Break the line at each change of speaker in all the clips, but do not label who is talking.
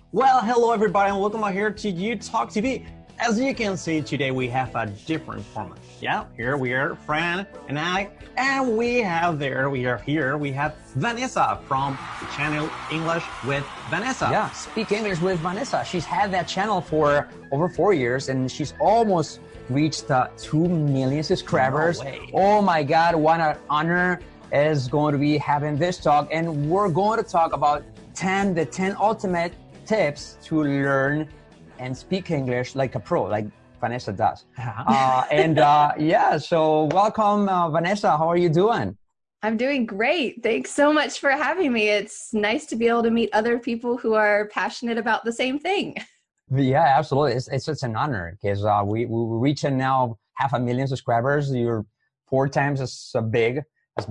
Well, hello everybody and welcome here to UTalk TV. As you can see, today we have a different format. Yeah, here we are, Fran and I, and we have Vanessa from the channel English with Vanessa.
Yeah, Speak English with Vanessa. She's had that channel for over 4 years and she's almost reached 2 million subscribers.
No way.
Oh my God, what an honor is going to be having this talk. And we're going to talk about the 10 ultimate tips to learn and speak English like a pro, like Vanessa does. So welcome, Vanessa. How are you doing?
I'm doing great. Thanks so much for having me. It's nice to be able to meet other people who are passionate about the same thing.
Yeah, absolutely. It's an honor because we're reaching now 500,000 subscribers. You're 4 times as big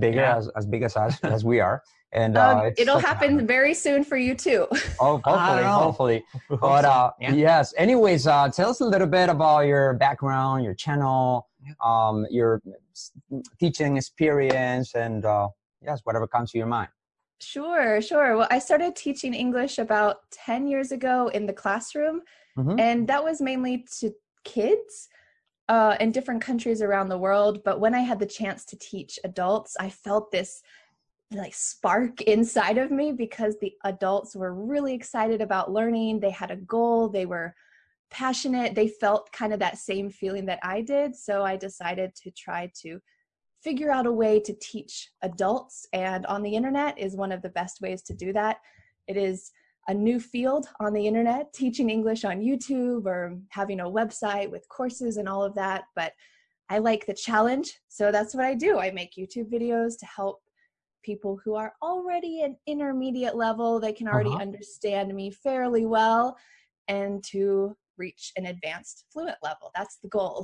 as us as we are. And
it'll happen very soon for you too.
Oh, hopefully. But yes. Anyways, tell us a little bit about your background, your channel, your teaching experience, and yes, whatever comes to your mind.
Sure. Well, I started teaching English about 10 years ago in the classroom, and that was mainly to kids in different countries around the world. But when I had the chance to teach adults, I felt this like spark inside of me because the adults were really excited about learning. They had a goal. They were passionate. They felt kind of that same feeling that I did. So I decided to try to figure out a way to teach adults, and on the internet is one of the best ways to do that. It is a new field on the internet, teaching English on YouTube or having a website with courses and all of that. But I like the challenge. So that's what I do. I make YouTube videos to help people who are already an intermediate level. They can already understand me fairly well, and to reach an advanced fluent level. That's the goal.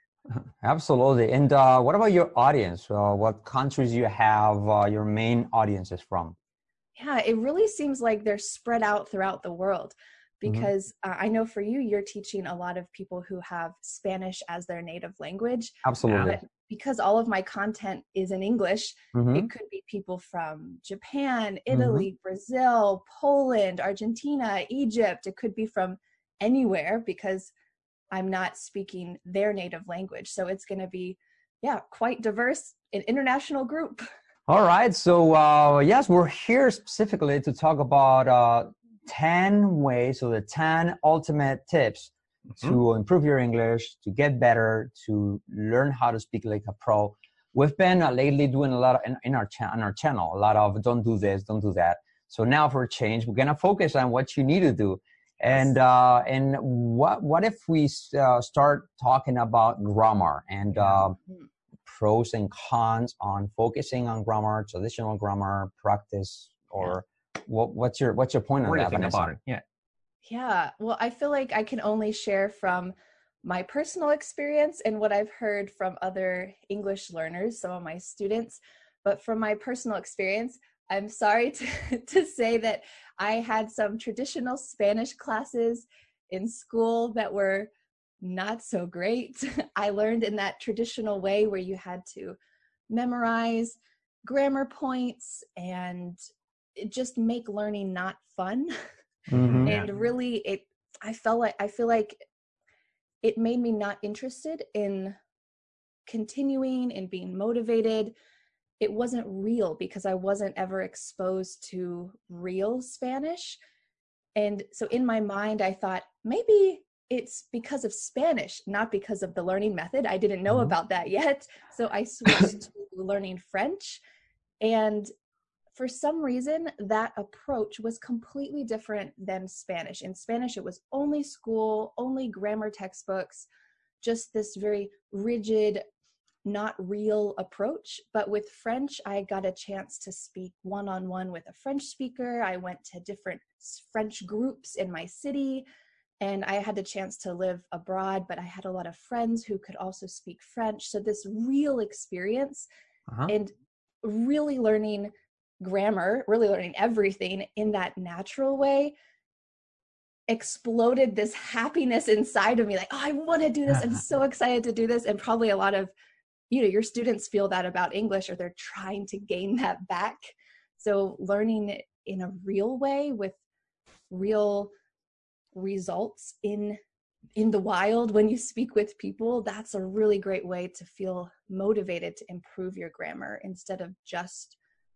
Absolutely. And what about your audience? What countries you have your main audiences from?
Yeah, it really seems like they're spread out throughout the world because I know for you, you're teaching a lot of people who have Spanish as their native language.
Absolutely.
But because all of my content is in English, it could be people from Japan, Italy, Brazil, Poland, Argentina, Egypt. It could be from anywhere because I'm not speaking their native language. So it's going to be, quite diverse, an international group.
All right. So yes, we're here specifically to talk about 10 ways, so the 10 ultimate tips to improve your English, to get better, to learn how to speak like a pro. We've been lately doing a lot on our channel, a lot of don't do this, don't do that. So now for a change, we're going to focus on what you need to do. And what if we start talking about grammar and pros and cons on focusing on grammar, traditional grammar practice, or what's your point on that, Vanessa?
Yeah, well, I feel like I can only share from my personal experience and what I've heard from other English learners, some of my students. But from my personal experience, I'm sorry to say that I had some traditional Spanish classes in school that were not so great. I learned in that traditional way where you had to memorize grammar points and it just make learning not fun. And really I feel like it made me not interested in continuing and being motivated. It wasn't real because I wasn't ever exposed to real Spanish. And so in my mind, I thought maybe it's because of Spanish, not because of the learning method. I didn't know about that yet. So I switched to learning French. And for some reason, that approach was completely different than Spanish. In Spanish, it was only school, only grammar textbooks, just this very rigid, not real approach. But with French, I got a chance to speak one-on-one with a French speaker. I went to different French groups in my city, and I had the chance to live abroad, but I had a lot of friends who could also speak French. So this real experience and really learning grammar, really learning everything in that natural way exploded this happiness inside of me. Like, oh, I want to do this. I'm so excited to do this. And probably a lot of your students feel that about English, or they're trying to gain that back. So learning it in a real way with real results in the wild when you speak with people, that's a really great way to feel motivated to improve your grammar instead of just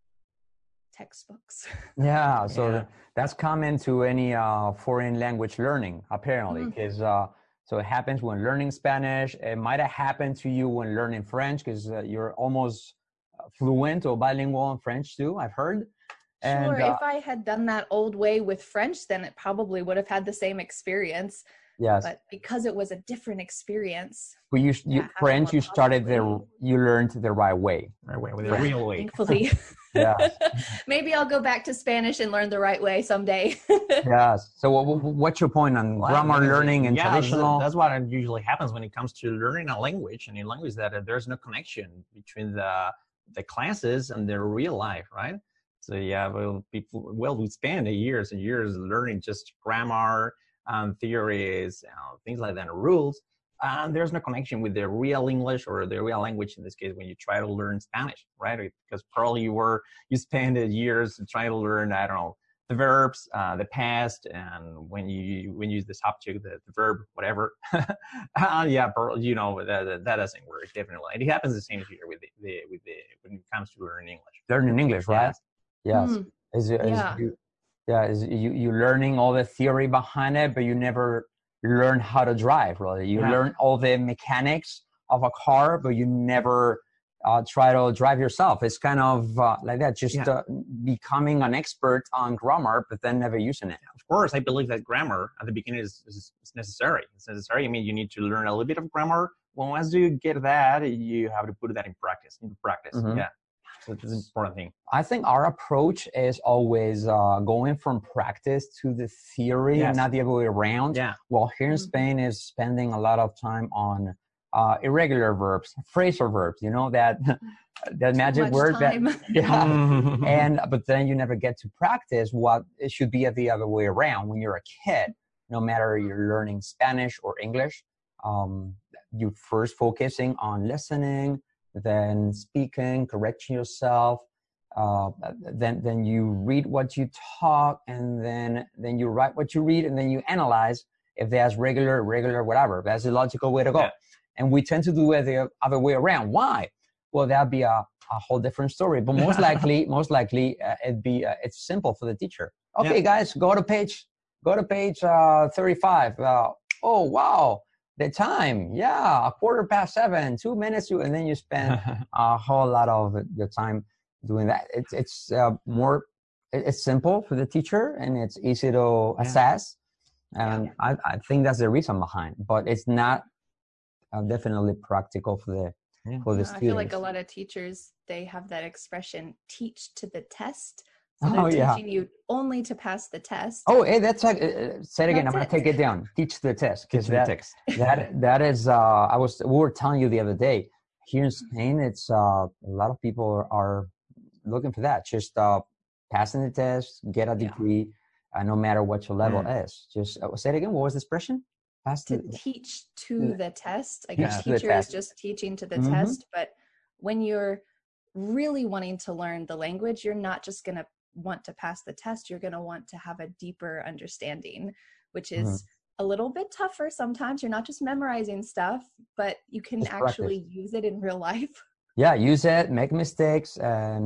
textbooks.
Yeah, so
Yeah.
that's common to any foreign language learning, apparently, because so it happens when learning Spanish. It might have happened to you when learning French, because you're almost fluent or bilingual in French too, I've heard.
Sure, if I had done that old way with French, then it probably would have had the same experience.
Yes,
But because it was a different experience,
but you French, you started
positively.
you learned the right way.
Right way, with the real way.
Thankfully.
Yes.
Maybe I'll go back to Spanish and learn the right way someday.
Yes. So what's your point on grammar learning and traditional?
That's what usually happens when it comes to learning a language, and in language that there's no connection between the classes and their real life, right? So yeah, we spend years and years learning just grammar, theories, things like that, rules. There's no connection with the real English or the real language in this case when you try to learn Spanish, right? Because probably you spend years trying to learn, I don't know, the verbs, the past, and when you use the subject, the verb, whatever. Yeah, you know that doesn't work definitely. And it happens the same here with the when it comes to learning English.
Learning English, right? Yes.
Yeah.
You learning all the theory behind it, but you never learn how to drive, really. You learn all the mechanics of a car, but you never try to drive yourself. It's kind of like that, just becoming an expert on grammar, but then never using it.
Of course, I believe that grammar at the beginning is necessary. It's necessary. I mean, you need to learn a little bit of grammar. Well, once you get that, you have to put that into practice. Yeah. So it's an important thing.
I think our approach is always going from practice to the theory, and not the other way around.
Yeah.
Well, here in Spain is spending a lot of time on irregular verbs, phrasal verbs. You know that magic word but then you never get to practice what it should be the other way around. When you're a kid, no matter you're learning Spanish or English, you first focusing on listening, then speaking, correcting yourself, then you read what you talk, and then you write what you read, and then you analyze if that's regular, whatever. That's the logical way to go. Yeah. And we tend to do it the other way around. Why? Well, that'd be a whole different story. But most likely, it's simple for the teacher. Okay, guys, go to page 35. Oh, wow. The time, 7:15, 2 minutes, and then you spend a whole lot of the time doing that. It's simple for the teacher, and it's easy to assess. And I think that's the reason behind, but it's not definitely practical for the students.
I feel like a lot of teachers, they have that expression, teach to the test. So they're teaching you only to pass the test.
Oh, hey, that's say it again. I'm going to take it down. Teach the test. Because that is, we were telling you the other day, here in Spain, it's a lot of people are looking for that. Just passing the test, get a degree, no matter what your level is. Just say it again. What was the expression?
Teach to the test. Like a teacher is just teaching to the test. But when you're really wanting to learn the language, you're not just going to want to pass the test. You're going to want to have a deeper understanding, which is a little bit tougher sometimes. You're not just memorizing stuff, but you can actually use it in real life.
Yeah, use it, make mistakes,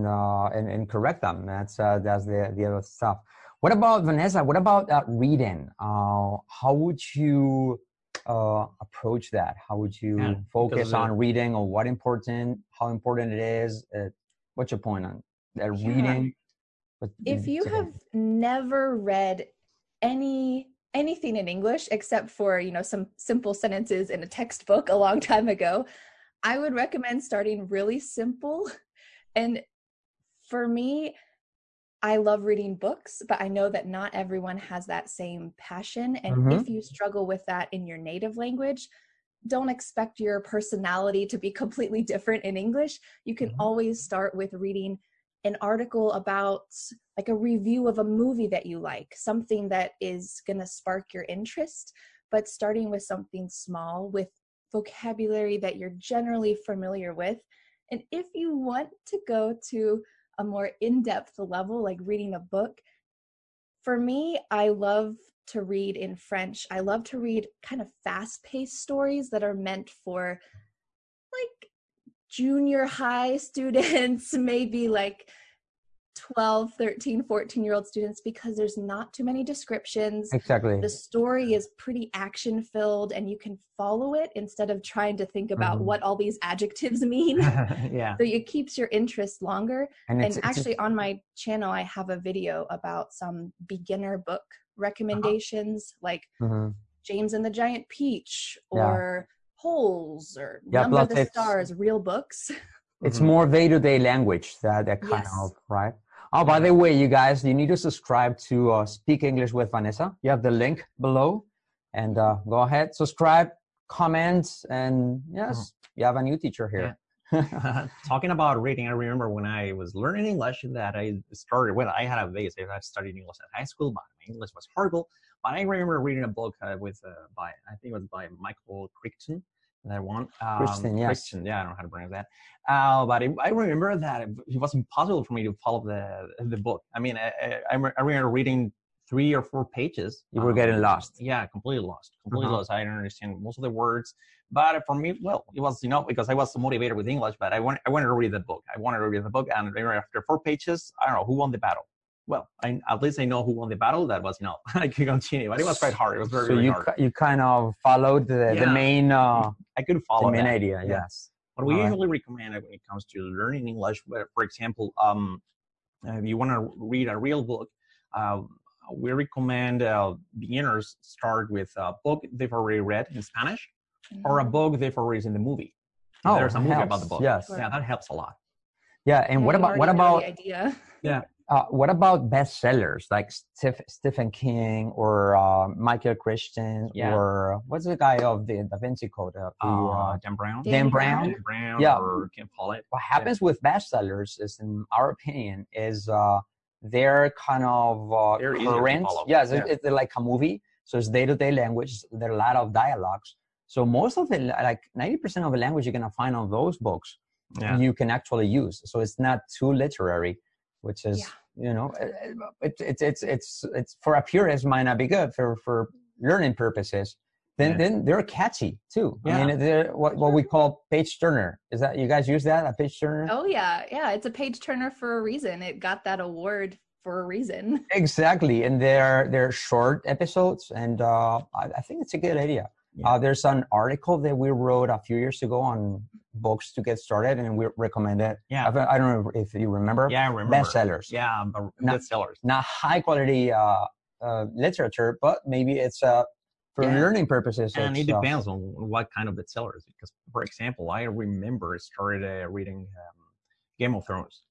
and correct them. That's the other stuff. What about, Vanessa? What about reading? How would you approach that? How would you focus on reading, or how important it is? What's your point on that reading?
If you have never read anything in English except for, some simple sentences in a textbook a long time ago, I would recommend starting really simple. And for me, I love reading books, but I know that not everyone has that same passion. And if you struggle with that in your native language, don't expect your personality to be completely different in English. You can always start with reading an article about like a review of a movie that you like, something that is going to spark your interest, but starting with something small with vocabulary that you're generally familiar with. And if you want to go to a more in-depth level, like reading a book, for me, I love to read in French, I love to read kind of fast-paced stories that are meant for like junior high students, maybe like 12, 13, 14-year-old students, because there's not too many descriptions.
Exactly.
The story is pretty action filled and you can follow it instead of trying to think about what all these adjectives mean.
Yeah.
So it keeps your interest longer.
And
And actually on my channel, I have a video about some beginner book recommendations, like James and the Giant Peach or Holes or Number the Stars, real books.
It's more day-to-day language that kind of, right? Oh, by the way, you guys, you need to subscribe to Speak English with Vanessa. You have the link below, and go ahead, subscribe, comment, and yes, you have a new teacher here.
Yeah. Talking about reading, I remember when I was learning English that I started, well, I had a base. I studied English at high school, but my English was horrible. But I remember reading a book I think it was by Michael Crichton. That one,
Christian, yes.
Christian, yeah, I don't know how to pronounce that. But I remember that it was impossible for me to follow the book. I mean, I remember reading 3 or 4 pages.
You were getting lost.
Yeah, completely lost. Lost. I didn't understand most of the words. But for me, well, it was, because I was so motivated with English, but I wanted to read the book. And after 4 pages, I don't know who won the battle. Well, at least I know who won the battle. That was, I could continue, but it was quite hard. It was very hard.
So you kind of followed the main.
I could follow
the main
that.
idea. Yes.
What we usually recommend when it comes to learning English, for example, if you want to read a real book, we recommend beginners start with a book they've already read in Spanish, or a book they've already seen the movie. There's a movie about the book.
Yes.
Yeah, that helps a lot.
Yeah, and what about
the idea?
Yeah.
What about bestsellers like Stephen King or Michael Crichton or what's the guy of the Da Vinci Code?
Dan Brown.
Dan Brown.
Yeah. Or Ken Follett.
What happens with bestsellers is, in our opinion, is they're kind of
they're
current. Yes, it's like a movie. So it's day-to-day language. There are a lot of dialogues. So most of the, like 90% of the language you're gonna find on those books, you can actually use. So it's not too literary, which is it's for a purist might not be good for learning purposes. Then they're catchy too. I mean, they're what we call page turner. Is that, you guys use that, a page turner?
Oh yeah, it's a page turner for a reason. It got that award for a reason.
Exactly, and they're short episodes, and I think it's a good idea. There's an article that we wrote a few years ago on books to get started, and we recommend it. I don't know if you remember.
Yeah, I remember.
Bestsellers.
Yeah, bestsellers.
Not high quality literature, but maybe it's for learning purposes.
And it depends on what kind of bestsellers. Because, for example, I remember I started reading Game of Thrones.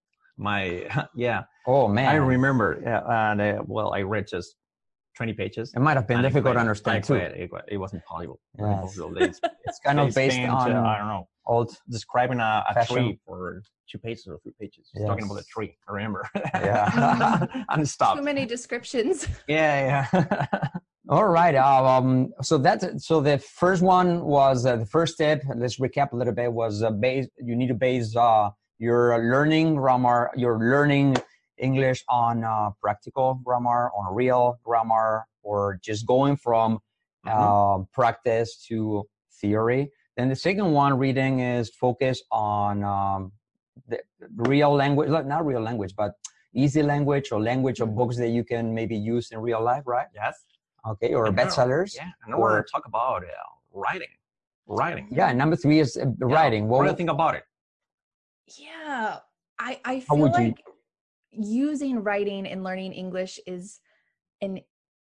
Oh man, I remember. And I read just 20 pages.
It might have been difficult to understand too.
It wasn't possible.
Yes. It's kind of based on
I don't know,
old
describing a tree for 2 pages or 3 pages. It's talking about a tree. I remember. And stop.
Too many descriptions.
Yeah.
All right. So the first one was the first step. Let's recap a little bit. Was you need to base your learning grammar, your learning English on practical grammar, on real grammar, or just going from practice to theory. Then the second one, reading, is focus on the real language, not real language, but easy language or language of books that you can maybe use in real life, right?
Yes.
Okay, or bestsellers.
Yeah, and we're going to talk about writing.
Yeah, number 3 is writing.
What do you think about it?
Yeah, I feel like using writing and learning English is an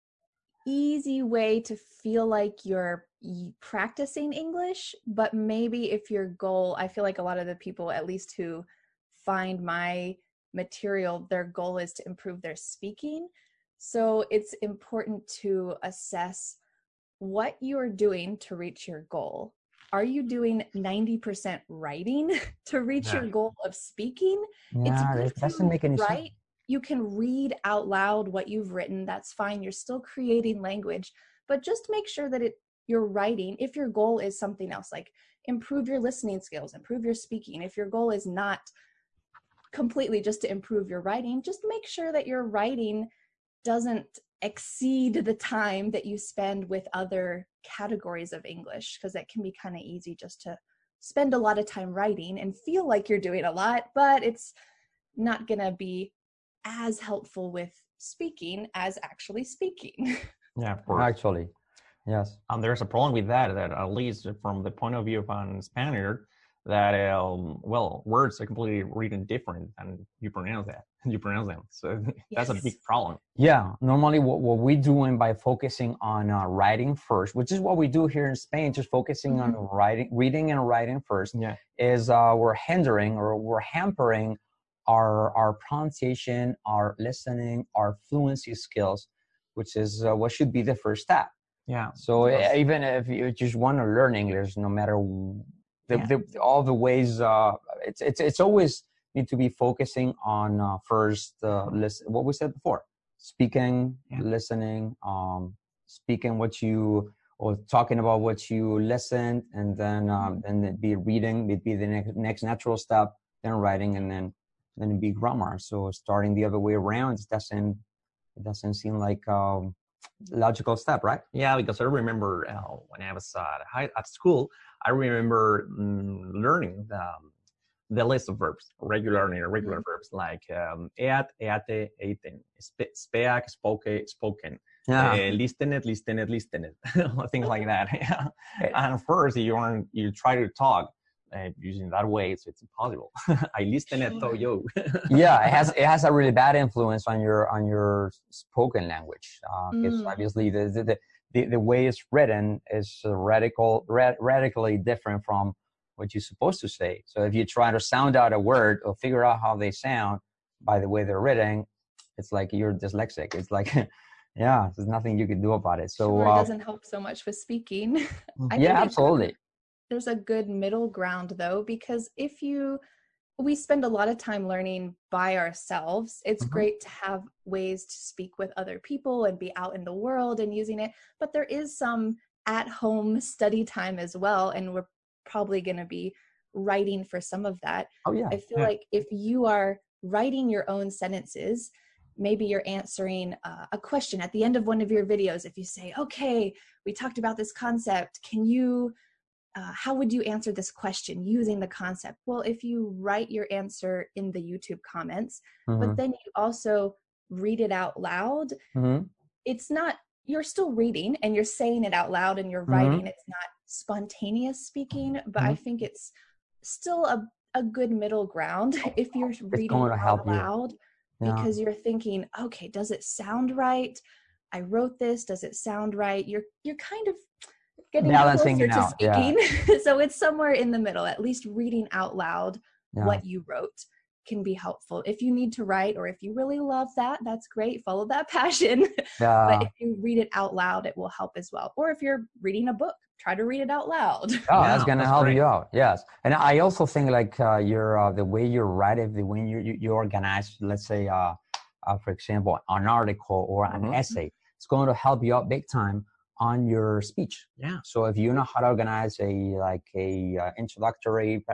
easy way to feel like you're practicing English, but maybe if your goal, I feel like a lot of the people, at least who find my material, their goal is to improve their speaking. So it's important to assess what you're doing to reach your goal. Are you doing 90% writing to reach your goal of speaking?
It doesn't make any sense.
You can read out loud what you've written. That's fine. You're still creating language, but just make sure that you're writing. If your goal is something else, like improve your listening skills, improve your speaking. If your goal is not completely just to improve your writing, just make sure that your writing doesn't exceed the time that you spend with other categories of English, because it can be kind of easy just to spend a lot of time writing and feel like you're doing a lot, but it's not going to be as helpful with speaking as actually speaking.
Yeah, of course.
Actually, yes.
And there's a problem with that, that at least from the point of view of an Spaniard, that well, words are completely written different and you pronounce them. So that's a big problem.
Yeah, normally what we're doing by focusing on writing first, which is what we do here in Spain, just focusing on reading and writing first, is we're hindering or we're hampering our pronunciation, our listening, our fluency skills, which is what should be the first step.
Yeah.
So even if you just want to learn English, no matter all the ways, it's always need to be focusing on first listen, what we said before, speaking, listening, speaking what you, or talking about what you listened, and then be reading, it'd be the next natural step, then writing, and then it'd be grammar. So starting the other way around, it doesn't seem like logical step, right?
Yeah, because I remember when I was at school, I remember learning the list of verbs, regular and irregular verbs, like eat, eaten, speak, spoken, listened, things like that. Yeah. And first, you try to talk using that way, so it's impossible. I listened to you.
Yeah, it has a really bad influence on your spoken language, because obviously the way it's written is radically different from what you're supposed to say. So if you try to sound out a word or figure out how they sound by the way they're written, it's like you're dyslexic. It's like, yeah, there's nothing you can do about it. So
it doesn't help so much with speaking.
Yeah, absolutely.
There's a good middle ground though, because we spend a lot of time learning by ourselves. It's great to have ways to speak with other people and be out in the world and using it, but there is some at-home study time as well, and we're probably going to be writing for some of that.
Oh yeah.
I feel like if you are writing your own sentences, maybe you're answering a question at the end of one of your videos. If you say, okay, we talked about this concept, can you how would you answer this question using the concept? Well, if you write your answer in the YouTube comments, but then you also read it out loud, it's not, you're still reading and you're saying it out loud and you're writing. It's not spontaneous speaking, but I think it's still a good middle ground if you're reading out loud, because you're thinking, okay, does it sound right? I wrote this, does it sound right? You're kind of getting closer to speaking. So it's somewhere in the middle. At least reading out loud what you wrote can be helpful. If you need to write, or if you really love that, that's great. Follow that passion. But if you read it out loud, it will help as well. Or if you're reading a book, try to read it out loud.
Oh, that's going to help you out. Yes. And I also think like the way you write it, the way you organize, let's say, for example, an article or an essay, it's going to help you out big time on your speech.
Yeah.
So if you know how to organize an introduction,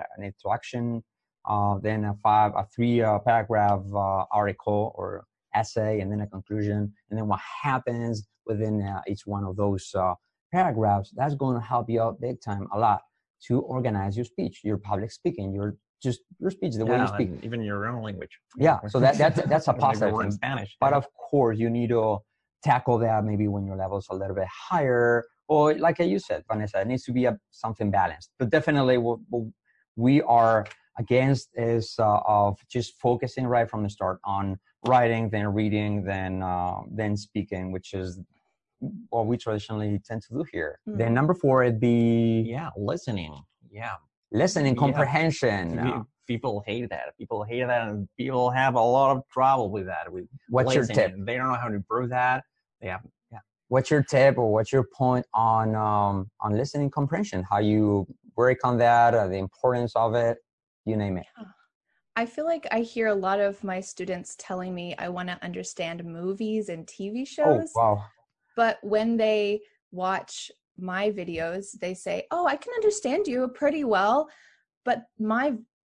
then a 3 paragraph article or essay, and then a conclusion, and then what happens within each one of those paragraphs, that's going to help you out big time a lot to organize your speech, your public speaking, your speech, the way you speak,
even your own language.
Yeah. So that's a positive thing.
Spanish.
But of course, you need to tackle that maybe when your level is a little bit higher, or like you said, Vanessa, it needs to be something balanced. But definitely what we are against is of just focusing right from the start on writing, then reading, then speaking, which is what we traditionally tend to do here. Then number 4, it'd be
listening.
Listening comprehension.
People hate that. And people have a lot of trouble with that.
What's your tip?
They don't know how to improve that.
What's your tip, or what's your point on listening comprehension? How you work on that, the importance of it, you name it.
I feel like I hear a lot of my students telling me I want to understand movies and TV shows.
Oh, wow.
But when they watch my videos, they say, oh, I can understand you pretty well, but my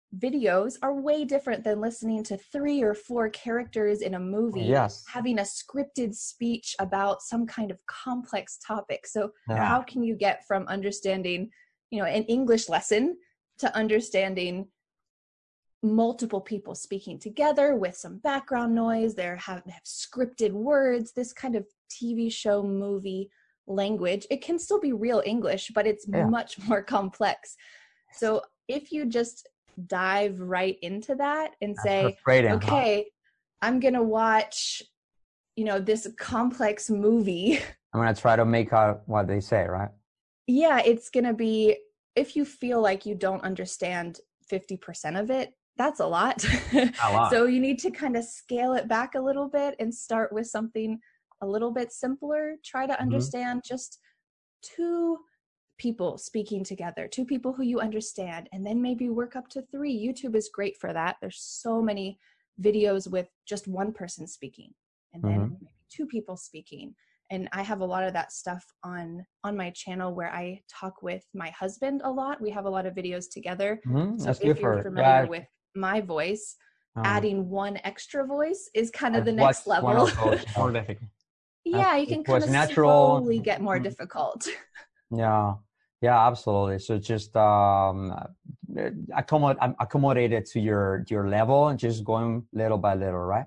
videos are way different than listening to 3 or 4 characters in a movie,
Yes.
having a scripted speech about some kind of complex topic. So
Yeah.
how can you get from understanding, you know, an English lesson to understanding multiple people speaking together with some background noise? They have scripted words, this kind of TV show, movie language. It can still be real English, but it's much more complex. So if you just dive right into that and say, okay, I'm going to watch, you know, this complex movie.
I'm going to try to make out what they say, right?
Yeah, it's going to be, if you feel like you don't understand 50% of it, that's a lot. So you need to kind of scale it back a little bit and start with something a little bit simpler. Try to understand just 2 people speaking together, 2 people who you understand, and then maybe work up to 3. YouTube is great for that. There's so many videos with just 1 person speaking, and then maybe 2 people speaking. And I have a lot of that stuff on my channel where I talk with my husband a lot. We have a lot of videos together. So if you're familiar with my voice, adding 1 extra voice is kind of the next level.
More difficult.
Yeah, you can kind of slowly get more difficult.
Yeah, absolutely. So just accommodate it to your level and just going little by little, right?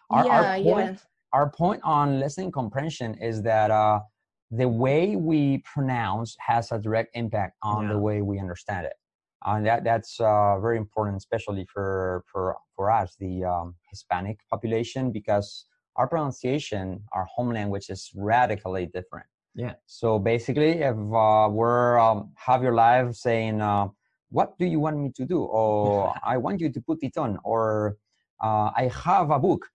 Our point on listening comprehension is that the way we pronounce has a direct impact on the way we understand it. And that's very important, especially for us, the Hispanic population, because our pronunciation, our home language, is radically different.
Yeah.
So basically, if we're have your life saying, what do you want me to do? Or I want you to put it on, or I have a book.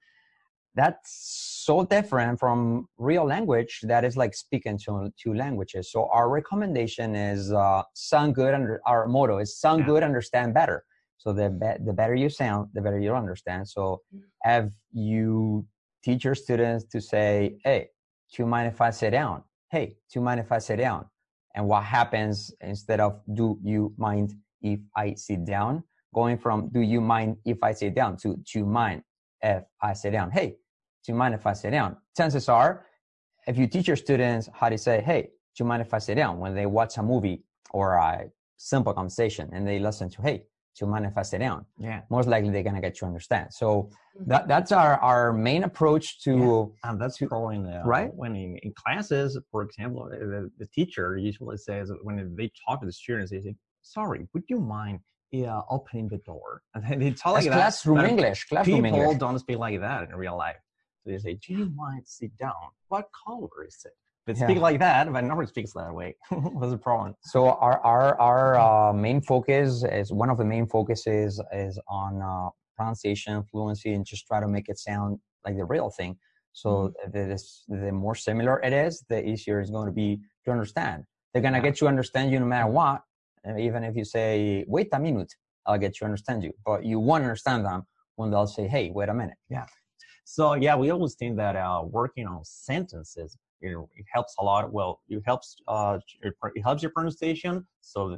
That's so different from real language that is like speaking 2 languages. So our recommendation is sound good. Our motto is sound good, understand better. So the better you sound, the better you understand. So if you teach your students to say, hey, do you mind if I sit down? Hey, do you mind if I sit down? And what happens instead of do you mind if I sit down? Going from do you mind if I sit down to do you mind if I sit down? Hey, do you mind if I sit down? Chances are, if you teach your students how to say, hey, do you mind if I sit down? When they watch a movie or a simple conversation and they listen to, hey, do you mind if I sit down?
Yeah.
Most likely they're going to get to understand. So that's our main approach to...
And that's probably
right?
When in classes, for example, the teacher usually says, when they talk to the students, they say, sorry, would you mind opening the door? And then they talk like that.
Classroom English.
People don't speak like that in real life. So they say, do you mind sit down? What color is it? They speak like that, but nobody speaks that way. That's the problem.
So our main focus is, one of the main focuses is on pronunciation, fluency, and just try to make it sound like the real thing. So the more similar it is, the easier it's going to be to understand. They're going to get you understand you no matter what. And even if you say, wait a minute, I'll get you understand you. But you won't understand them when they'll say, hey, wait a minute.
Yeah. So yeah, we always think that working on sentences, it helps a lot. Well, it helps your pronunciation, so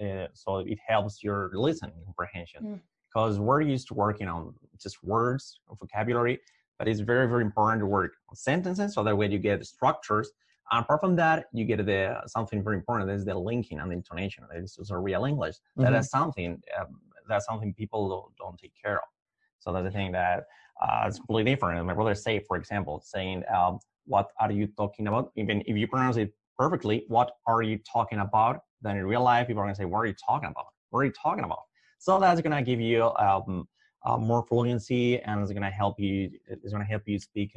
it helps your listening comprehension. Because we're used to working on just words, vocabulary, but it's very, very important to work on sentences, so that way you get structures. And apart from that, you get something very important, that is the linking and the intonation. This is a real English. That is something people don't take care of. So that's the thing that it's completely different. My brother say, for example, saying, what are you talking about? Even if you pronounce it perfectly, what are you talking about? Then in real life, people are going to say, what are you talking about? What are you talking about? So that's going to give you more fluency, and it's going to help you. It's going to help you speak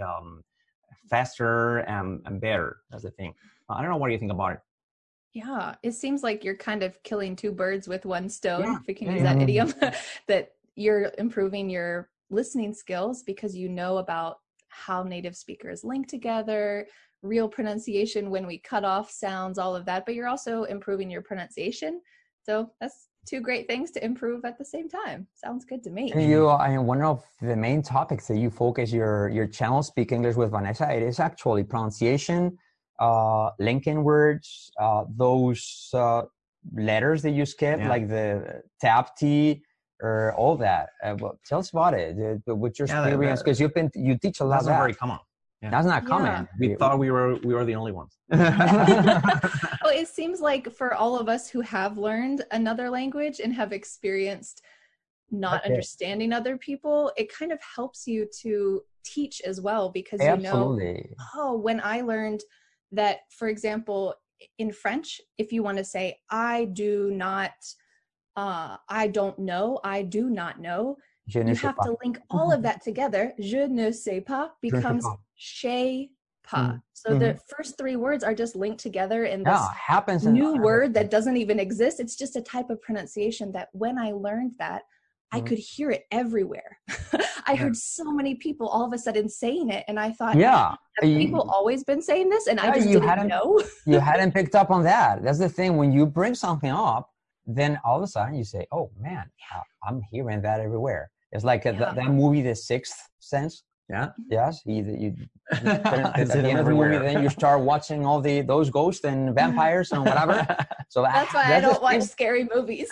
faster and better. That's the thing. I don't know. What do you think about it?
Yeah, it seems like you're kind of killing 2 birds with 1 stone, if we can use that idiom, that you're improving your listening skills because you know about how native speakers link together, real pronunciation when we cut off sounds, all of that, but you're also improving your pronunciation. So that's 2 great things to improve at the same time. Sounds good to me.
And one of the main topics that you focus your channel, Speak English with Vanessa, it is actually pronunciation, linking words, those letters that you skip, like the tap T or all that. Well, tell us about it. What's your experience? Because you teach a lot.
That's not very common. Yeah.
That's not common.
We thought we were the only ones.
Well, it seems like for all of us who have learned another language and have experienced not understanding other people, it kind of helps you to teach as well, because you know, oh, when I learned that, for example, in French, if you want to say I do not, I don't know, I do not know, you have to link all of that together. Je ne sais pas becomes sais pas. So the first three words are just linked together in this new word that doesn't even exist. It's just a type of pronunciation that when I learned that, I could hear it everywhere. I heard so many people all of a sudden saying it, and I thought, have people always been saying this, and I just didn't know.
You hadn't picked up on that. That's the thing. When you bring something up, then all of a sudden you say, oh man, I'm hearing that everywhere. It's like that movie, The Sixth Sense. Yeah. Yes. At the end of the movie, then you start watching all those ghosts and vampires and whatever. So
that's why I don't watch scary movies.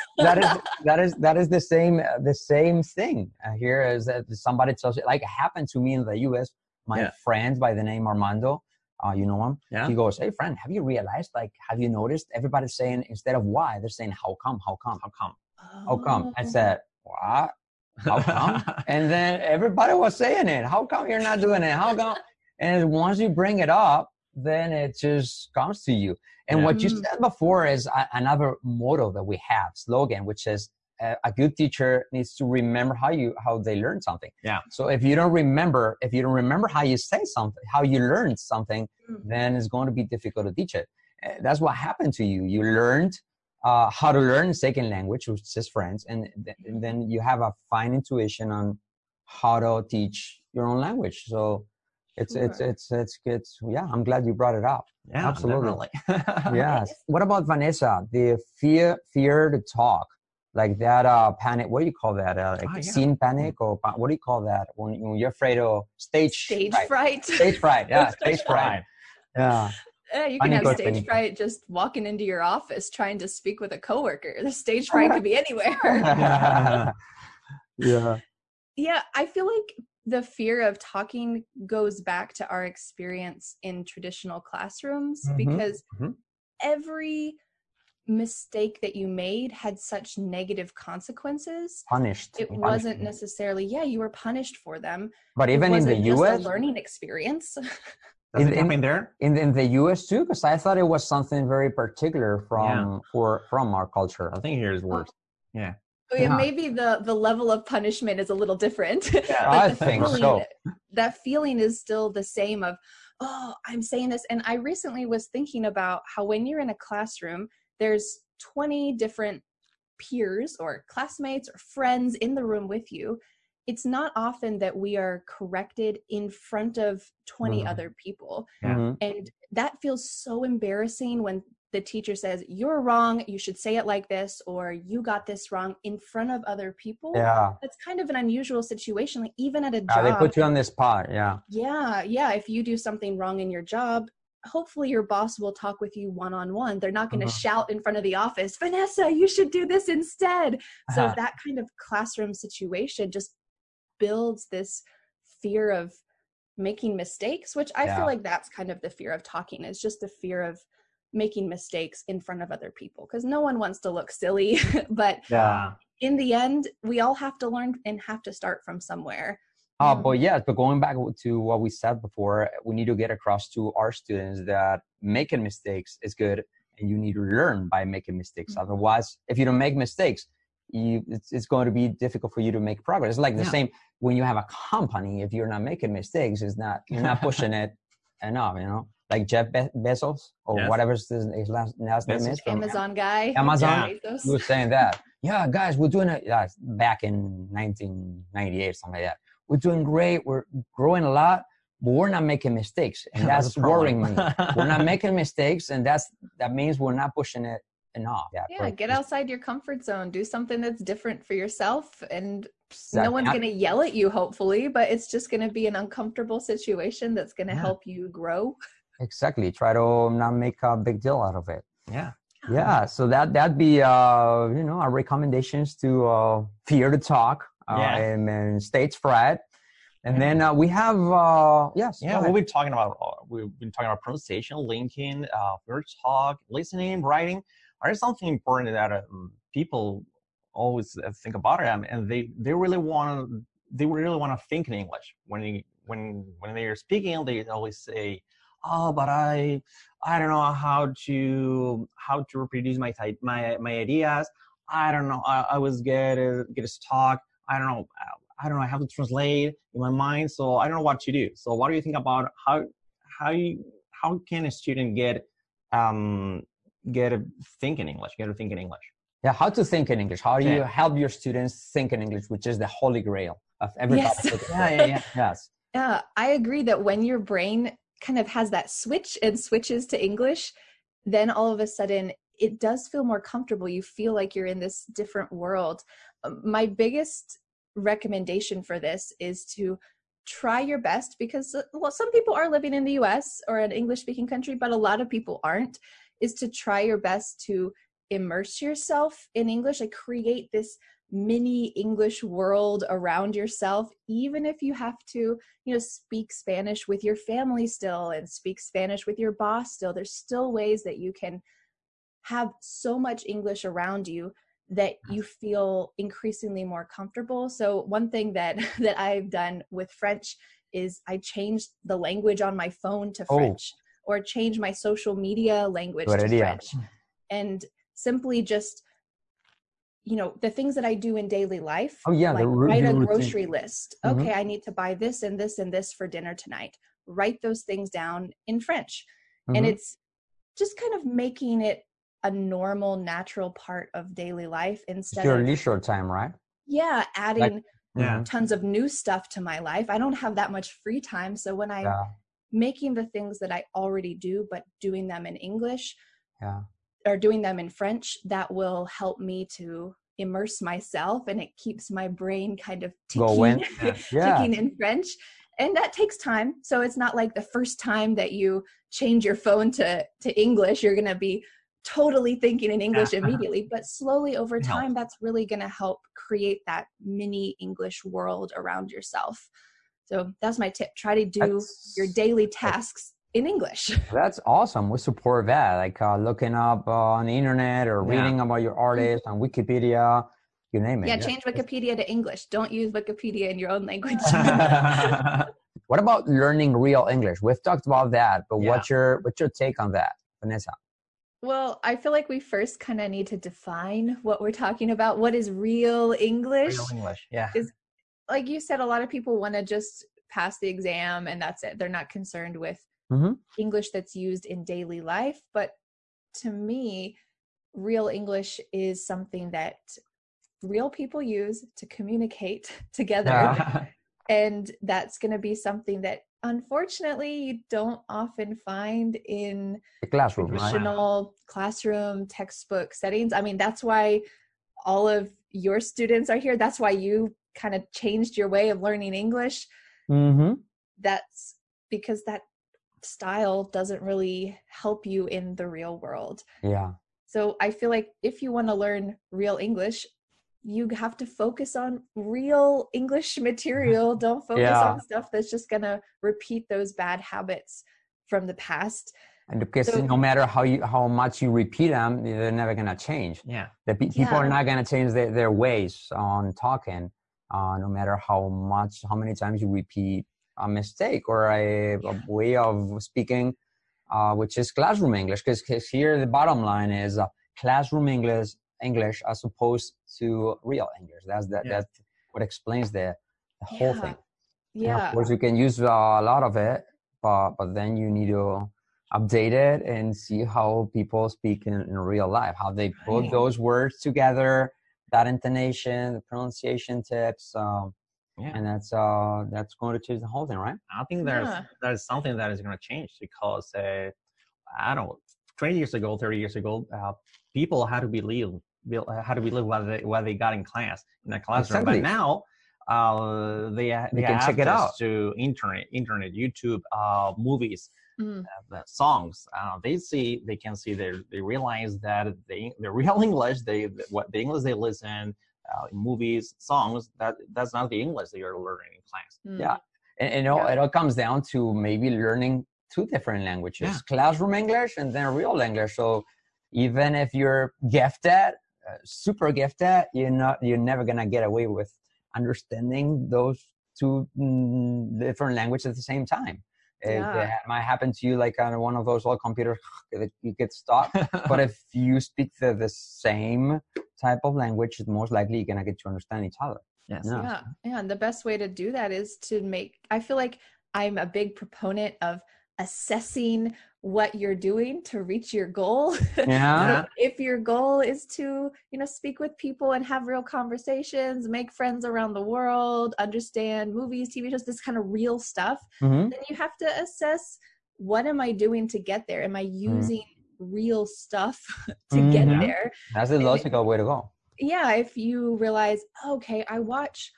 that is the same thing here. Is that somebody tells you, like it happened to me in the U.S. My friend by the name Armando, you know him. Yeah. He goes, "Hey friend, have you realized? Like, have you noticed? Everybody's saying instead of why, they're saying how come, how come, how come, how come." I said, "What? How come?" And then everybody was saying it. How come you're not doing it? How come? And once you bring it up, then it just comes to you. And what you said before is another motto that we have, slogan, which is a good teacher needs to remember how they learn something. Yeah. So if you don't remember how you say something, how you learned something, then it's going to be difficult to teach it. That's what happened to you. You learned how to learn second language, which is French, and then you have a fine intuition on how to teach your own language. So it's yeah, I'm glad you brought it up. Yeah, absolutely. Yes. What about Vanessa? The fear to talk, like that panic. What do you call that? Scene panic, or what do you call that when you're afraid of stage
fright?
Stage fright. Yeah, stage fright. Yeah.
You can have stage fright just walking into your office trying to speak with a coworker. The stage fright could be anywhere. Yeah, I feel like the fear of talking goes back to our experience in traditional classrooms, because every mistake that you made had such negative consequences.
Punished.
It wasn't necessarily, you were punished for them.
But even in the US,
just a learning experience.
Does it happen there?
In the U.S. too? Because I thought it was something very particular from our culture.
I think here is worse. Yeah.
Maybe the level of punishment is a little different.
Yeah, I think so.
That feeling is still the same of, oh, I'm saying this. And I recently was thinking about how when you're in a classroom, there's 20 different peers or classmates or friends in the room with you. It's not often that we are corrected in front of 20 other people. And that feels so embarrassing when the teacher says, you're wrong, you should say it like this, or you got this wrong in front of other people. Yeah. That's kind of an unusual situation. Like even at a job.
They put you on the spot. Yeah.
Yeah. If you do something wrong in your job, hopefully your boss will talk with you one-on-one. They're not going to shout in front of the office, Vanessa, you should do this instead. So that kind of classroom situation just builds this fear of making mistakes, which I feel like that's kind of the fear of talking, is just the fear of making mistakes in front of other people, because no one wants to look silly. But in the end, we all have to learn and have to start from somewhere.
But going back to what we said before, we need to get across to our students that making mistakes is good, and you need to learn by making mistakes. Otherwise, if you don't make mistakes, it's going to be difficult for you to make progress. It's like the same when you have a company. If you're not making mistakes, you're not pushing it enough. You know, like Jeff Bezos or whatever his last name is.
Amazon guy.
Amazon. He was saying that. Yeah, guys, we're doing it back in 1998, something like that. We're doing great. We're growing a lot, but we're not making mistakes, and that's worrying me. We're not making mistakes, and that means we're not pushing it enough.
Get outside your comfort zone. Do something that's different for yourself, and no one's going to yell at you, hopefully, but it's just going to be an uncomfortable situation that's going to help you grow.
Exactly. Try to not make a big deal out of it. Yeah, so that'd be our recommendations to Fear to Talk in Stage Fright. And then we have yes.
Yeah, we've been talking about pronunciation, linking, Fear to Talk, listening, writing. There's something important that people always think about it, and they really want to think in English when they're speaking. They always say, "Oh, but I don't know how to reproduce my ideas. I don't know. I always get stuck. I don't know. I have to translate in my mind, so I don't know what to do." So, what do you think about how can a student get to think in English?
Yeah, how to think in English? How do you help your students think in English, which is the holy grail of everybody?
Yes.
Yes.
Yeah, I agree that when your brain kind of has that switch and switches to English, then all of a sudden it does feel more comfortable. You feel like you're in this different world. My biggest recommendation for this is to try your best, because some people are living in the US or an English speaking country, but a lot of people aren't, is to try your best to immerse yourself in English, like create this mini English world around yourself, even if you have to, speak Spanish with your family still and speak Spanish with your boss still. There's still ways that you can have so much English around you that you feel increasingly more comfortable. So one thing that I've done with French is I changed the language on my phone to French, or changed my social media language to French. And simply just, the things that I do in daily life, like write a grocery list. Mm-hmm. Okay, I need to buy this and this and this for dinner tonight. Write those things down in French. Mm-hmm. And it's just kind of making it a normal, natural part of daily life instead
of your leisure time, right?
Yeah, adding tons of new stuff to my life. I don't have that much free time. So when I'm making the things that I already do, but doing them in English, or doing them in French, that will help me to immerse myself, and it keeps my brain kind of ticking, ticking in French. And that takes time. So it's not like the first time that you change your phone to English, you're going to be totally thinking in English immediately, but slowly over time, that's really going to help create that mini English world around yourself. So that's my tip. Try to do your daily tasks in English.
That's awesome. We support that, like looking up on the internet or reading about your artist on Wikipedia, you name it.
Yeah, change Wikipedia to English. Don't use Wikipedia in your own language.
What about learning real English? We've talked about that, but what's your take on that, Vanessa?
Well, I feel like we first kind of need to define what we're talking about. What is real English?
Real English, yeah.
Is, like you said, a lot of people want to just pass the exam and that's it. They're not concerned with English that's used in daily life. But to me, real English is something that real people use to communicate together. And that's going to be something that unfortunately you don't often find in
the classroom,
traditional classroom textbook settings. I mean, that's why all of your students are here. That's why you kind of changed your way of learning English. That's because that style doesn't really help you in the real world. So I feel like if you want to learn real English, you have to focus on real English material. Don't focus on stuff that's just going to repeat those bad habits from the past.
And because no matter how much you repeat them, they're never going to change. People are not going to change their ways on talking, no matter how many times you repeat a mistake or a way of speaking, which is classroom English. Because here the bottom line is classroom English as opposed to real English. That's what explains the whole thing. And of course, you can use a lot of it, but then you need to update it and see how people speak in real life, how they put those words together, that intonation, the pronunciation tips. And that's going to change the whole thing, right?
I think there's something that is going to change because I don't know, 20 years ago, 30 years ago, people had to believe what they got in class in the classroom. But now they can check it out to internet, YouTube, movies. the songs. They can see, they realize that the real English, what the English they listen, in movies, songs, that's not the English that you're learning in class.
Yeah. And it all comes down to maybe learning two different languages, classroom English and then real English. So even if you're gifted, super gifted, you're never going to get away with understanding those two different languages at the same time. It might happen to you like on one of those old computers that you get stuck. But if you speak the same type of language, most likely you're going to get to understand each other.
Yes.
Yeah. And the best way to do that is I feel like I'm a big proponent of assessing what you're doing to reach your goal.
Yeah.
If your goal is to, speak with people and have real conversations, make friends around the world, understand movies, TV shows, this kind of real stuff, then you have to assess, what am I doing to get there? Am I using real stuff to get there?
That's the logical way to go.
Yeah. If you realize, okay, I watch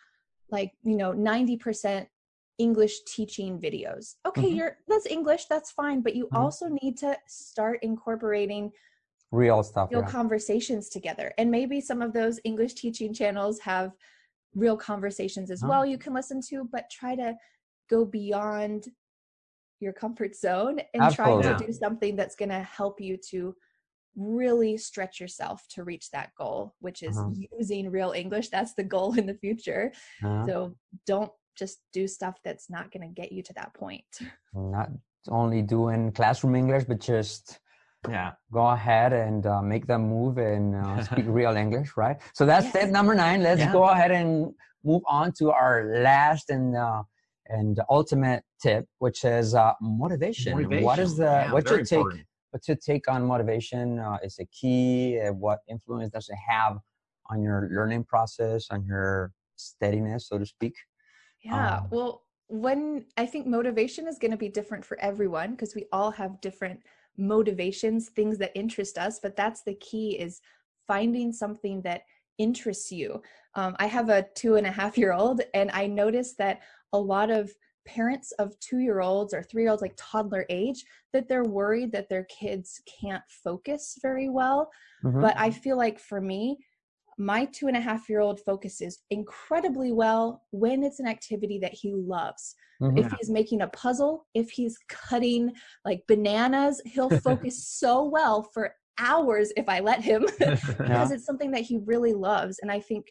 90% English teaching videos. Okay, that's English, that's fine, but you also need to start incorporating
real stuff,
real conversations together. And maybe some of those English teaching channels have real conversations as well you can listen to, but try to go beyond your comfort zone and try to do something that's going to help you to really stretch yourself to reach that goal, which is using real English. That's the goal in the future. So don't just do stuff that's not going to get you to that point.
Not only doing classroom English, but just go ahead and make the move and speak real English, right? So that's step number 9. Let's go ahead and move on to our last and ultimate tip, which is motivation. What is what's your take on motivation? Is it key? What influence does it have on your learning process, on your steadiness, so to speak?
Yeah, well, I think motivation is going to be different for everyone, because we all have different motivations, things that interest us, but that's the key, is finding something that interests you. I have a 2.5-year-old, and I noticed that a lot of parents of 2-year-olds or 3-year-olds, like toddler age, that they're worried that their kids can't focus very well. But I feel like for me, my 2.5-year-old focuses incredibly well when it's an activity that he loves. If he's making a puzzle, if he's cutting like bananas, he'll focus so well for hours if I let him, because it's something that he really loves. And I think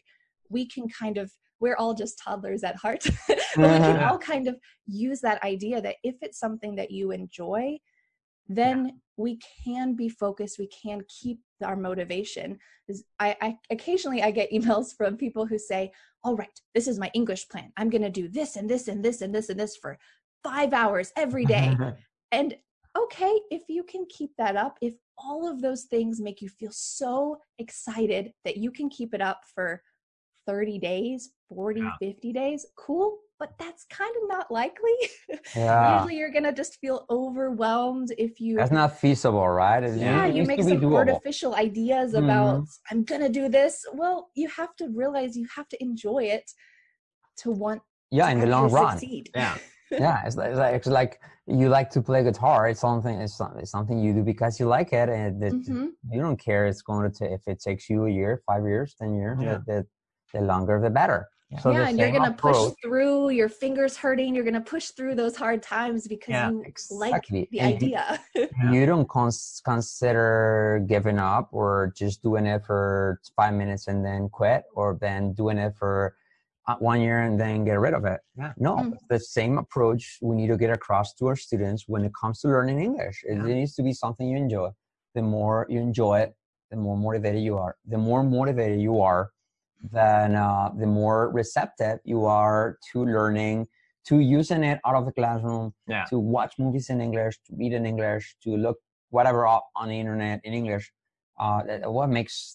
we're all just toddlers at heart, but we can all kind of use that idea that if it's something that you enjoy, then we can be focused, we can keep our motivation. I occasionally get emails from people who say, all right, this is my English plan. I'm going to do this and this and this and this and this for 5 hours every day. And okay, if you can keep that up, if all of those things make you feel so excited that you can keep it up for 30 days, 40, 50 days, cool. But that's kind of not likely. Usually you're going to just feel overwhelmed if you... That's
not feasible, right?
You make some artificial ideas about, I'm going to do this. Well, you have to realize you have to enjoy it to want to
in the long run.
Succeed.
It's like you like to play guitar. It's something you do because you like it, and you don't care if it takes you a year, 5 years, 10 years. The longer, the better. So
and you're going to push through, your fingers hurting, you're going to push through those hard times because you like the idea.
You don't consider giving up or just doing it for 5 minutes and then quit, or then doing it for 1 year and then get rid of it. No, the same approach we need to get across to our students when it comes to learning English. It needs to be something you enjoy. The more you enjoy it, the more motivated you are. The more motivated you are, then the more receptive you are to learning, to using it out of the classroom, to watch movies in English, to read in English, to look whatever up on the internet in English. That's what makes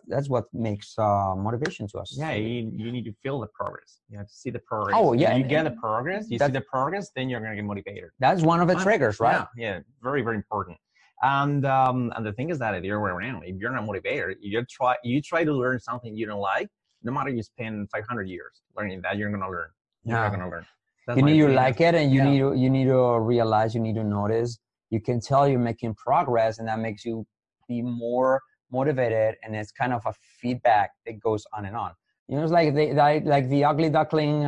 motivation to us.
You need to feel the progress. You have to see the progress. You get the progress. You see the progress, then you're going to get motivated.
That's one of the triggers, right?
Yeah, very, very important. And the thing is that the other way around, if you're not motivated, you try to learn something you don't like, no matter you spend 500 years learning that, you're going to learn. You're not going to learn.
You
my
need to
opinion.
like it, and you
Yeah.
need to realize, you need to notice. You can tell you're making progress, and that makes you be more motivated. And it's kind of a feedback that goes on and on. You know, it's like the ugly duckling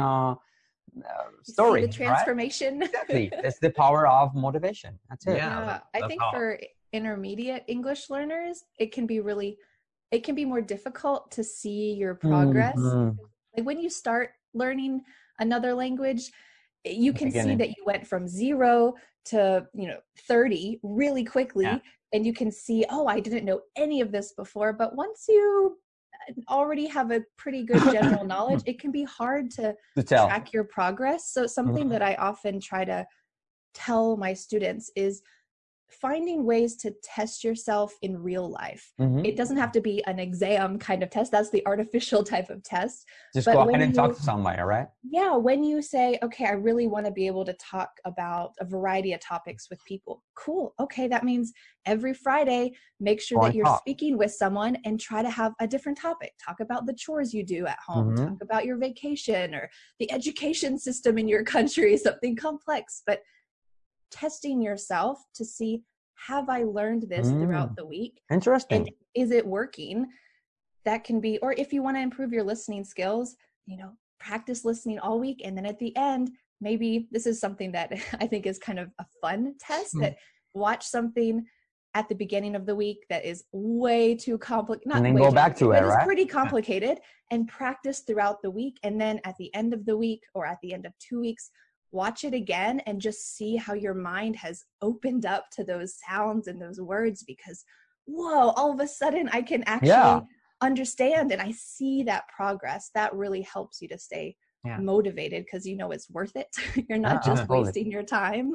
story.
See the transformation.
Right? Exactly. That's the power of motivation. That's it.
Yeah, I think for intermediate English learners, it can be more difficult to see your progress. Like when you start learning another language, you can see that you went from 0 to 30 really quickly, and you can see, oh, I didn't know any of this before. But once you already have a pretty good general knowledge, it can be hard to
tell.
track your progress. So something that I often try to tell my students is finding ways to test yourself in real life. It doesn't have to be an exam kind of test. That's the artificial type of test.
Just go ahead and talk to somebody, right?
Yeah, when you say, okay, I really want to be able to talk about a variety of topics with people. Cool. Okay, that means every Friday, make sure that you're speaking with someone and try to have a different topic. Talk about the chores you do at home. Talk about your vacation or the education system in your country, something complex. But testing yourself to see, have I learned this throughout the week?
Interesting.
And is it working? That can be, or if you want to improve your listening skills, practice listening all week. And then at the end, maybe this is something that I think is kind of a fun test, that watch something at the beginning of the week that is way too complicated.
And then go back to it, right?
It's pretty complicated, and practice throughout the week. And then at the end of the week or at the end of 2 weeks, watch it again and just see how your mind has opened up to those sounds and those words, because whoa, all of a sudden I can actually understand, and I see that progress. That really helps you to stay motivated, because it's worth it. You're not just wasting your time.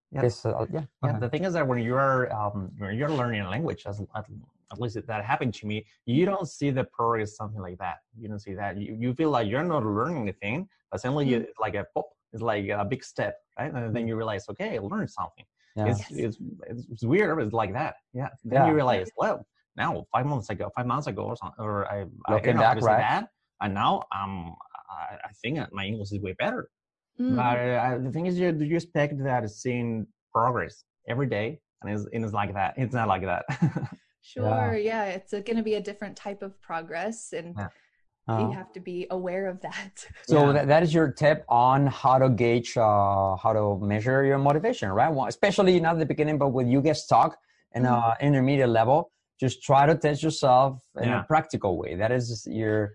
The thing is that when you're learning a language, at least that happened to me, you don't see the progress, something like that. You don't see that. You feel like you're not learning anything, but suddenly it's like a pop. It's like a big step, right? And then you realize, okay, I learned something. Yeah. It's weird. It's like that. Yeah. Then you realize, well, now 5 months ago or something, or I
looking back, right?
That, and now I think my English is way better. But the thing is, you expect that seeing progress every day, and it's like that. It's not like that.
Sure. Yeah. It's going to be a different type of progress, and you have to be aware of that.
So that is your tip on how to gauge, how to measure your motivation, right? Well, especially not at the beginning, but when you get stuck in an intermediate level, just try to test yourself in a practical way. That is your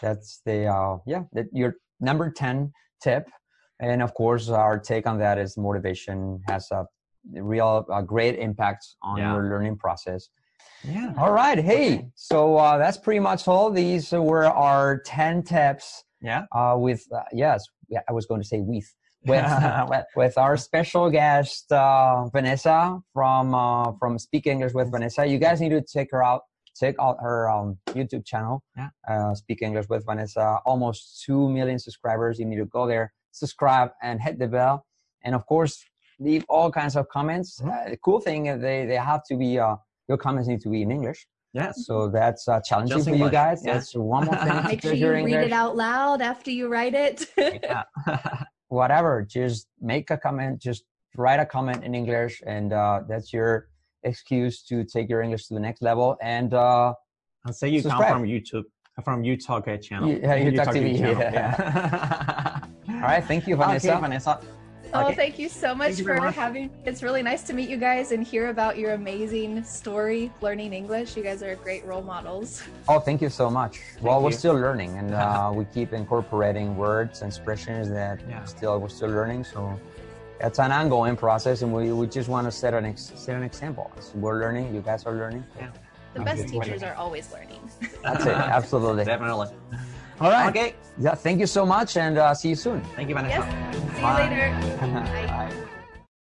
number 10 tip. And of course, our take on that is motivation has a great impact on your learning process. Yeah. All right. Hey, so that's pretty much all. These were our 10 tips.
Yeah.
I was going to say with our special guest Vanessa from Speak English with Vanessa. You guys need to check out her YouTube channel. Yeah. Speak English with Vanessa. Almost 2 million subscribers. You need to go there, subscribe, and hit the bell. And of course, leave all kinds of comments. The cool thing is they have to be. Your comments need to be in English.
Yeah.
So that's challenging for you guys. Yeah. That's one more thing.
Make sure you read it out loud after you write it.
Whatever. Just make a comment. Just write a comment in English, and that's your excuse to take your English to the next level. And
I'll say you come from YouTube, from UTalk channel.
Yeah, UTalk TV. Yeah. All right. Thank you, Vanessa.
Okay, Vanessa.
Oh, thank you so much for having me. It's really nice to meet you guys and hear about your amazing story learning English. You guys are great role models.
Oh, thank you so much. Well, we're still learning, and we keep incorporating words and expressions that we're still learning. So it's an ongoing process, and we just want to set an example. So we're learning. You guys are learning.
Yeah. The best teachers are always learning.
That's it. Absolutely.
Definitely.
All right.
Okay.
Yeah. Thank you so much, and see you soon.
Thank you, Vanessa.
Yes. See you later. Bye.
Bye.